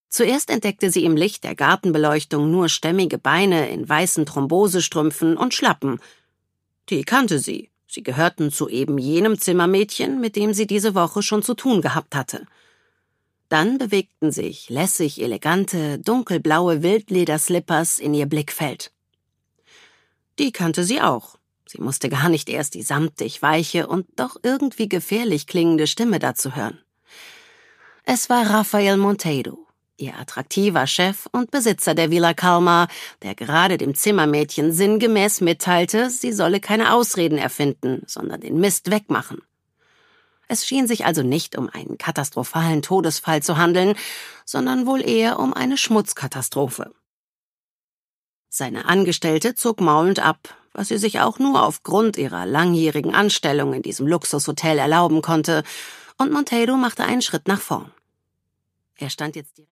Zuerst entdeckte sie im Licht der Gartenbeleuchtung nur stämmige Beine in weißen Thrombosestrümpfen und Schlappen. Die kannte sie. Sie gehörten zu eben jenem Zimmermädchen, mit dem sie diese Woche schon zu tun gehabt hatte. Dann bewegten sich lässig elegante, dunkelblaue Wildlederslippers in ihr Blickfeld. Die kannte sie auch. Sie musste gar nicht erst die samtig weiche und doch irgendwie gefährlich klingende Stimme dazu hören. Es war Rafael Monteiro, ihr attraktiver Chef und Besitzer der Villa Calma, der gerade dem Zimmermädchen sinngemäß mitteilte, sie solle keine Ausreden erfinden, sondern den Mist wegmachen. Es schien sich also nicht um einen katastrophalen Todesfall zu handeln, sondern wohl eher um eine Schmutzkatastrophe. Seine Angestellte zog maulend ab, was sie sich auch nur aufgrund ihrer langjährigen Anstellung in diesem Luxushotel erlauben konnte, und Monteiro machte einen Schritt nach vorn. Er stand jetzt